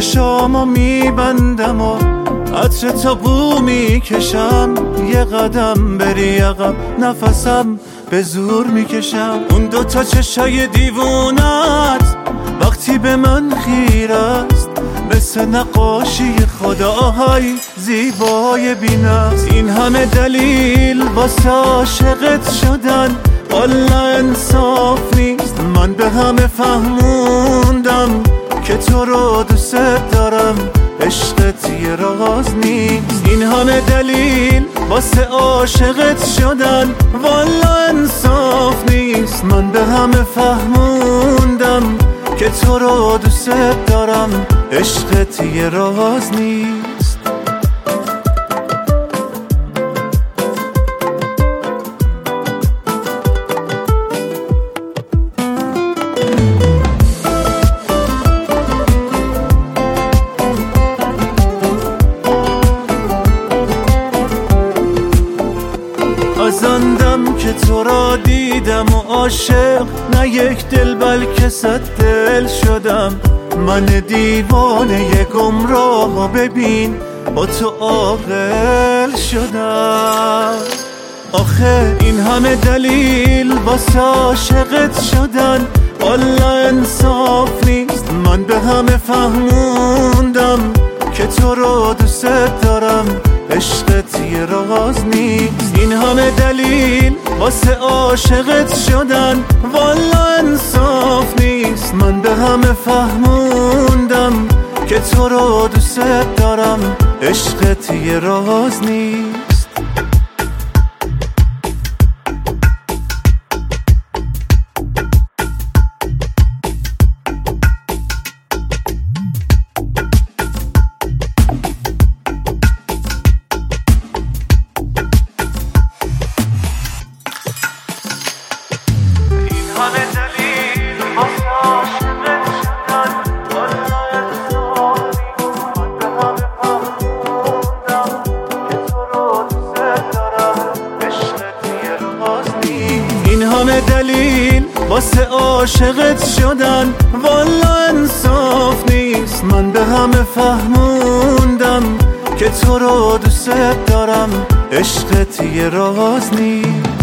چشامو میبندم و عطر تا بو میکشم، یه قدم بری عقب نفسم به زور میکشم. اون دوتا چشای دیوونت وقتی به من خیره است، مثل نقاشی خداهای زیبای بی‌نقص. این همه دلیل واسه عاشقت شدن والا انصاف نیست. من به همه فهموندم که تو رو دوست دارم، عشقت یه راز نیست. این همه دلیل واسه عاشقت شدن والا انصاف نیست. من به همه فهموندم که تو رو دوست دارم، عشقت یه راز نیست. ازندم که تو را دیدم و عاشق نه یک دل بلکه 100 دل شدم. من دیوانه گمراه و ببین با تو عاقل شدم. آخه این همه دلیل واسه عاشقت شدن والا انصاف نیست. من به همه فهموندم که تو رو دوست دارم، عشقت یه راز نیست. این همه دلیل واسه عاشقت شدن والا انصاف نیست. من به همه فهموندم که تو رو دوست دارم، عشقت یه راز نیست. این همه دلیل واسه عاشقت شدن والا انصاف نیست. من به همه فهموندم که تو رو دوست دارم، عشقت یه راز نیست.